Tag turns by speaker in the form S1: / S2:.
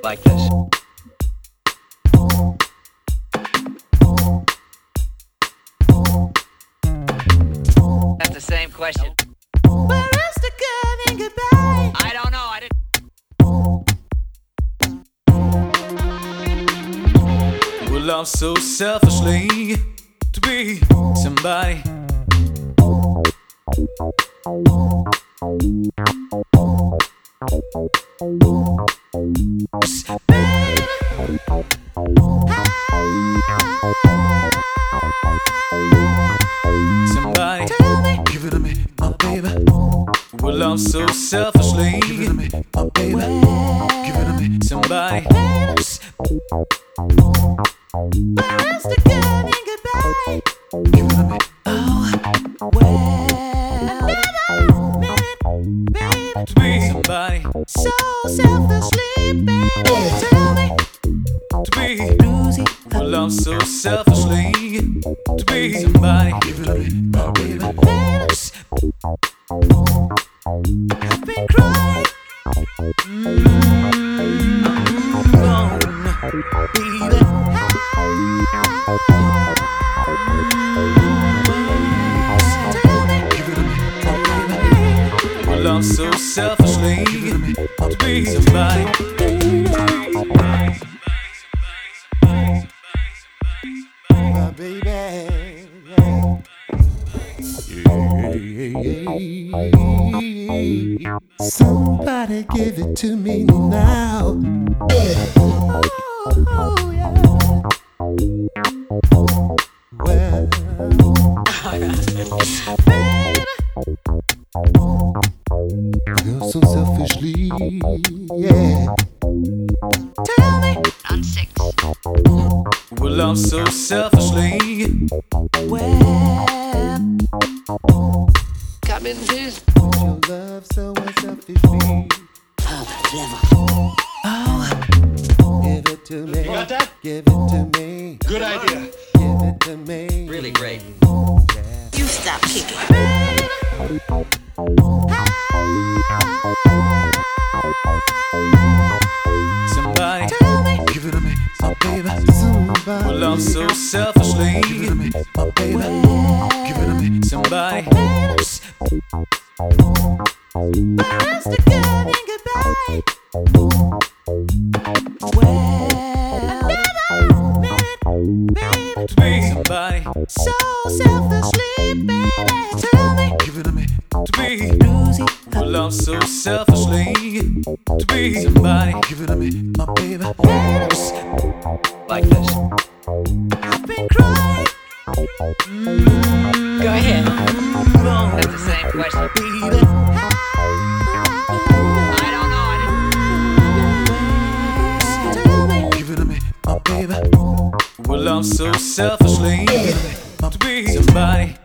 S1: like this. That's the same question.
S2: Where is the good and goodbye?
S1: I don't know. I didn't.
S3: Well, I'm so selfishly to be somebody. Somebody, give it to me, my baby. Well, I'm so selfishly, give it to me, my baby. Give it to me, somebody.
S2: Where is the good and goodbye?
S3: Give it to me.
S2: Oh, well, baby,
S3: To be somebody,
S2: so selfishly, baby, tell me.
S3: to be Lucy. Well, I'm so selfishly to be somebody. Give it to me, my baby.
S2: I've been crying.
S3: Well, I'm so selfishly to be somebody.
S2: My baby, somebody give it to me now. Oh, yeah. Well, baby, you're so selfishly, yeah. Tell me,
S1: On 6.
S3: Well, I'm so selfishly.
S2: well,
S1: Come in, please.
S2: would you love so unselfishly? Oh, give it to me.
S4: You got that?
S2: Give it to me.
S4: Good idea.
S2: Give it to me.
S1: Really great.
S5: You stop kicking.
S3: Somebody,
S2: Tell me,
S3: give it to me, my baby.
S2: somebody.
S3: Well, I'm so selfishly. Give it to me, my baby. Give it to me, somebody.
S2: Where is the good and goodbye? Well, baby,
S3: To be somebody,
S2: so selfishly, baby, tell me.
S3: give it to me. To be Lucy. Well, I'm so selfishly to be somebody. Give it to me, my baby.
S1: Like this.
S2: I've been crying.
S1: Go ahead. That's the same question. I don't know. I didn't.
S2: Tell me,
S3: Give it to me, my baby. Well, I'm so selfishly to be somebody.